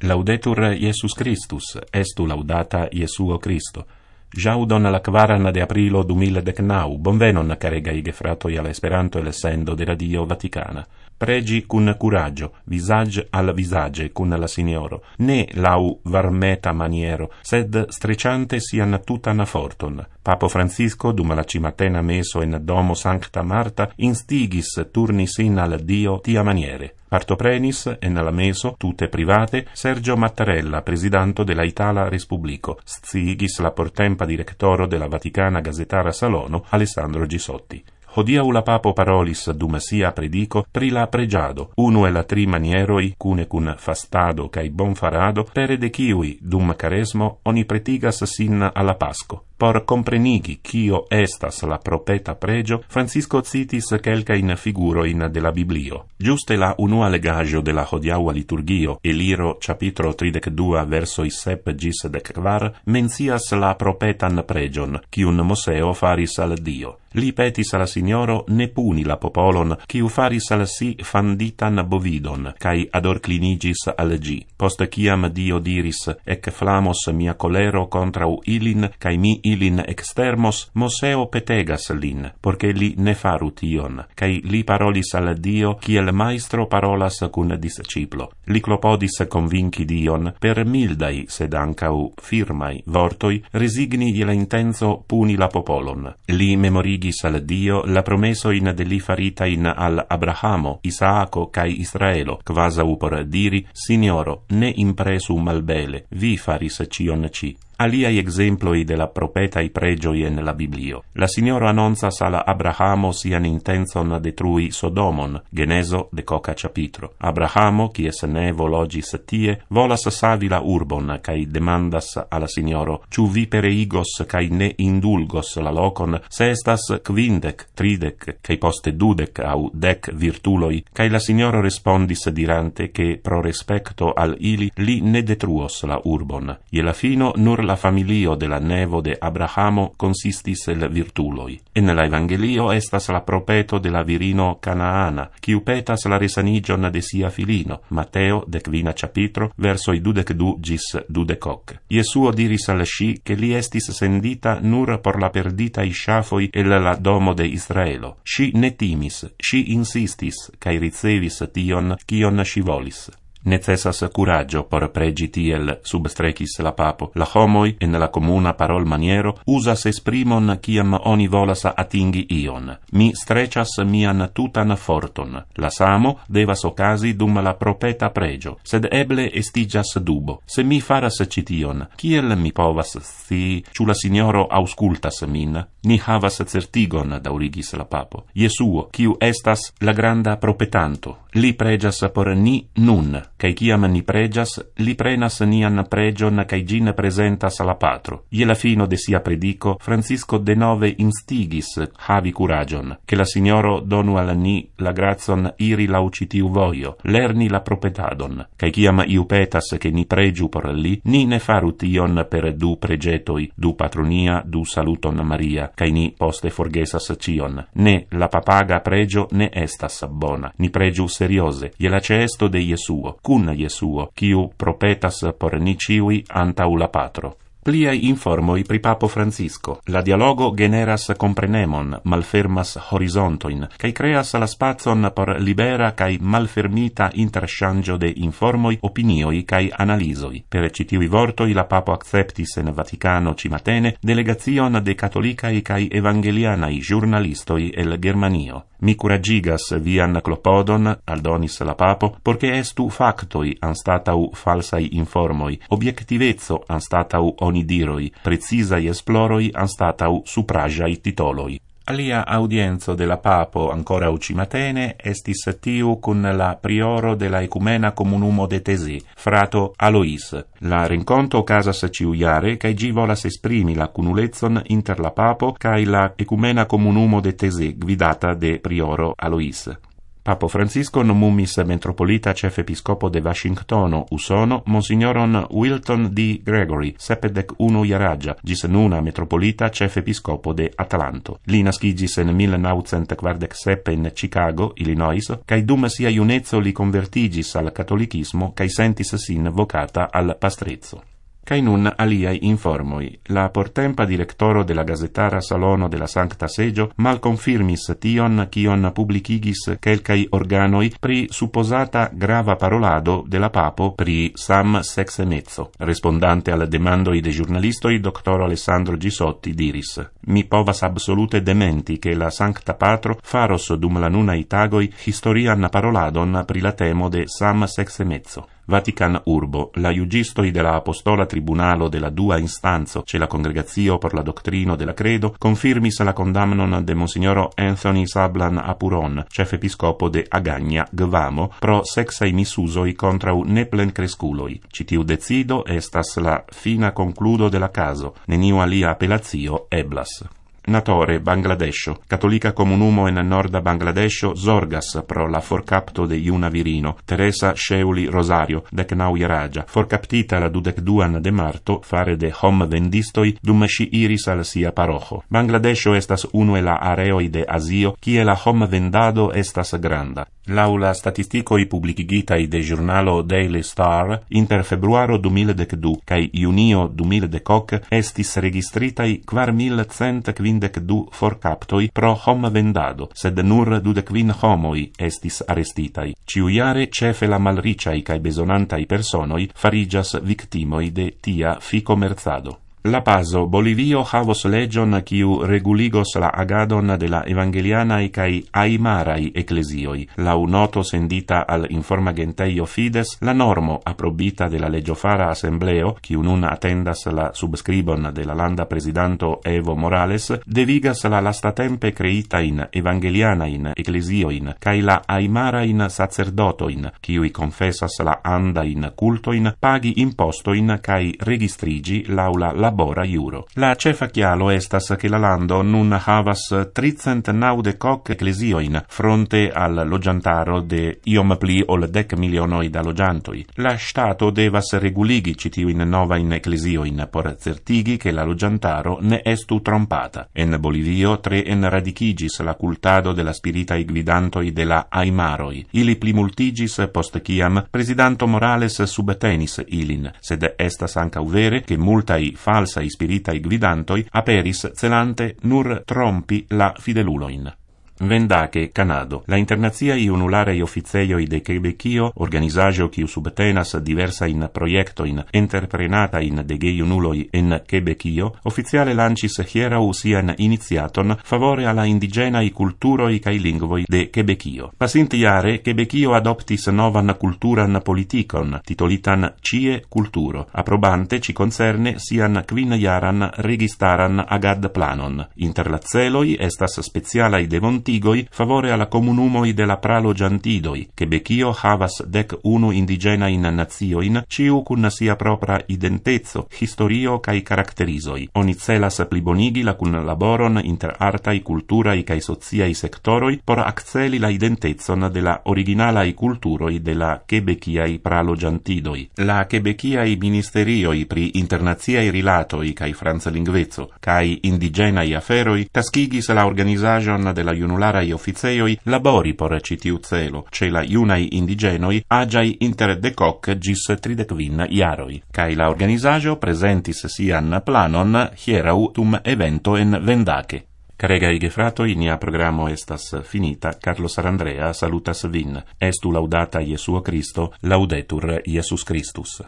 Laudetur Iesus Christus, estu laudata Iesuo Christo. Jaudon la quaran de aprilo 2019, bonvenon caregai gefratoi al Esperanto e l'essendo de Radio Vaticana. Pregi cun curaggio, visage al visage cun la Signoro, ne lau varmeta maniero, sed streciante sian tutan forton. Papo Francisco, dum la cimatena meso in domo Sancta Marta, instigis turnis in al Dio tia maniere. Partoprenis, en la meso, tutte private, Sergio Mattarella, presidanto della Itala Respublico, sciigis la portempa directoro della Vaticana Gazetara Salono, Alessandro Gisotti. Hodiau la papo parolis dum sia predico pri la pregiado, uno e la tri manieroi, cune cun fastado cae bonfarado, pere de ciui, dum caresmo, oni pretigas sin alla Pasco. Por comprenigi cio estas la propeta pregio, Francisco citis quelcain figuroin de la Biblio. Giuste la unua legaggio de la hodiaua liturgio, Eliro capitolo 32 versoi 7 gis 14, mencias la propetan pregion, cium Moseo faris al Dio. Li petis alla Signoro ne puni la popolon, ciu faris al si fanditan bovidon, cae adorclinigis al gi. Post ciam Dio diris, ec flamos mia colero contrau ilin, cae mi ilin extermos, Moseo petegas lin, porque li ne faru tion, cae li parolis al Dio, ciel maestro parolas cun disciplo. Li clopodis convinci Dion, per mildai, sed ancau firmai vortoi, resigni la intenso puni la popolon. Li memorigis al Dio la promesoin de li faritain al Abrahamo, Isaaco cae Israelo, quasau por diri, Signoro, ne impresu malbele, vi faris cion ci. Aliai exemploi de la propetai pregioi en la Biblio. La Signoro annonzas al Abrahamo sian intenson detrui Sodomon, Geneso de coca capitro. Abrahamo, quies ne vologis tie, volas savi la urbon, cae demandas alla Signoro, ciu vi pereigos cae ne indulgos la locon, se estas 50, 30, cae poste 20 au 10 virtuloi, cae la Signoro respondis dirante che pro respecto al ili li ne detruos la urbon. E la fino nur la familio de la nevo de Abrahamo consistis el virtuloi. En la Evangelio estas la propeto de la virino Canaana, quiu petas la resanigion de sia filino, Mateo de quina capitro, versoi 22 gis 28. Iesuo diris al sci che li estis sendita nur por la perdita isciafoi el la domo de Israelo. Sci ne timis, sci insistis, cae ricevis tion, cion sci volis. Necessas curaggio por pregi tiel, substrecis la papo. La homoi, en la comuna parol maniero, usas esprimon ciam oni volas atingi ion. Mi strecias mian tutan forton. La samo devas ocasi dum la propeta pregio, sed eble estigas dubo. Se mi faras cition, kiel mi povas scii, ciu la Signoro auscultas min? Ni havas certigon, daurigis la papo. Iesuo, ciu estas la granda propetanto, li pregias por ni nun, cae ciam ni pregias, li prenas nian pregion cae gin presentas la patro. Je la fino de sia predico, Francisco de nove instigis havi curagion, che la Signoro donu al ni la grazon iri laucitiu voio, lerni la propetadon, cae ciam iu petas che ni pregiu por li, ni ne faru tion per du pregetoi, du patronia, du saluton Maria, cae ni poste forgesas cion. Ne, la papaga pregio ne estas bona, ni pregiu seriose, je la ceesto de Iesuo, cun Iesuo, quiu propetas por ni ciui antau la patro. Pliai informoi pri Papo Francisco. La dialogo generas comprenemon, malfermas horizontoin, cae creas la spazon por libera cae malfermita interchangio de informoi, opinioi cae analisoi. Per citivi vortoi la Papo acceptis en Vaticano cimatene delegazion de catolicae cae evangelianae giornalistoi el Germanio. Mi curagigas vian clopodon, aldonis la Papo, porque estu factoi anstatau falsai informoi, obiectivezzo anstatau onidiroi, precisai esploroi anstatau supragiai titoloi. Alia audienzo de la Papo ancora ucimatene estis tiu cun la prioro de la Ecumena Comunumo de Thésée, frato Alois. La renconto casas ciujare, cae gi volas esprimi la cunulezzon inter la Papo cae la Ecumena Comunumo de Thésée, guidata de prioro Alois. Papo Francisco nomumis metropolita ĉefepiskopo de Vaŝingtono, Usono, monsignoron Wilton D. Gregory, 71 jaraĝa, ĝis nuna metropolita ĉefepiskopo de Atlanto. Li naskiĝis en 1947 en Chicago, Illinois, kaj dum sia juneco li konvertiĝis al katolikismo kaj sentis sin vokata al pastreco. Kai nun aliai informoi. La portempa directoro de la gazetara salono de la Sancta Seggio malconfirmis tion kion publicigis kelkai organoi pri supposata grava parolado de la papo pri Sam Sexemezzo. Respondante al demandoi de giornalistoi, dr. Alessandro Gisotti diris: Mi povas absolute dementi che la Sancta Patro faros dum la nunai tagoi historian paroladon pri la temo de Sam Sexemezzo. Vatican Urbo, la iugistoi de la Apostola Tribunalo de la dua instanzo ce la Congregazio por la Doctrino de la Credo confirmis la condamnon de Monsignoro Anthony Sablan Apuron, cefepiscopo de Agagna, Gvamo, pro sexai misusoi contrau neplencresculoi. Citiu decido estas la fina concludo de la caso, neniu alia appellazio eblas. Natore, Bangladesho. Catolica comunumo en norda Bangladesho zorgas pro la forcapto de iuna virino, Teresa Sheuli Rosario, 19 jaraĝa, forcaptita la 22 de marto fare de hom vendistoi dum ŝi iris al sia paroĥo. Bangladesho estas unu el la areoj de Azio kie la hom vendado estas granda. Laŭ la statistikoj publikigitaj de ĵurnalo Daily Star, inter februaro 2012 kaj junio 2010 estis registritaj 4152 forcaptoi pro hom vendado, sed nur 25 homoi estis arrestitai. Ĉiujare ĉefe la malriĉaj kaj bezonantaj personoj fariĝas viktimoj de tia fikomercado. La Pazo, Bolivio havos legion kiu reguligos la agadon de la evangelianai kai aimarai ecclesioi. Lau noto sendita al informagenteio Fides, la normo aprobita de la legiofara assembleo, kiu nun attendas la subscribon de la landa presidanto Evo Morales, devigas la lastatempe creitain evangelianain ecclesioin kai la aimarain sacerdotoin, kiui confessas la andain cultoin, pagi impostoin kai registrigi laula labora iuro. La cefa chialo estas che la lando nun havas 390 ecclesioin fronte al logiantaro de iom pli ol 10 milionoi da logiantoi. La stato devas reguligi citiuin novain ecclesioin por certigi che la logiantaro ne estu trompata. En Bolivio tre enradicigis la cultado de la spiritai gvidantoi de la aimaroi. Ili plimultigis post ciam presidanto Morales subtenis ilin, sed estas ancau vere che multai falsai spiritai gvidantoi aperis celante nur trompi la fideluloin. Vendache, Canado. La internaziai unularei officeioi de Quebecio, organizajo kiu subtenas diversain projektoin entreprenatain de geiunuloi en Quebecio, oficiale lancis hierau sian iniziaton favore alla indigenai culturoi kai lingvoi de Quebecio. Pasintiare, Quebecio adoptis novan culturan politikon, titolitan Cie Culturo, aprobante ci concerne sian quinjaran registaran agad planon. Inter la celoi estas specialai devonti favore alla comunumoi de la pralo giantidoi, Quebecio havas 11 indigenain nazioin, ciu cun sia propra identezzo, historio cae caracterizoi. Oni celas plibonigi la cun laboron inter artai, culturai cae sociai sectoroi por acceli la identezzon de la originalai culturoi de la Quebeciai pralo giantidoi. La Quebeciai ministerioi pri internaziai rilatoi cae franzlingvezzo cae indigenai aferoi taskigis la organizajon de la unularaj officeioi labori por citiu celo, ce la iunai indigenoi agiai inter 10 gis 30 jaroi, cae la organizajo presentis sian planon hierau tum evento en Vendache. Caregai gefratoi, nia programo estas finita. Carlos Sarandrea salutas vin. Estu laudata Jesuo Cristo, laudetur Jesus Christus.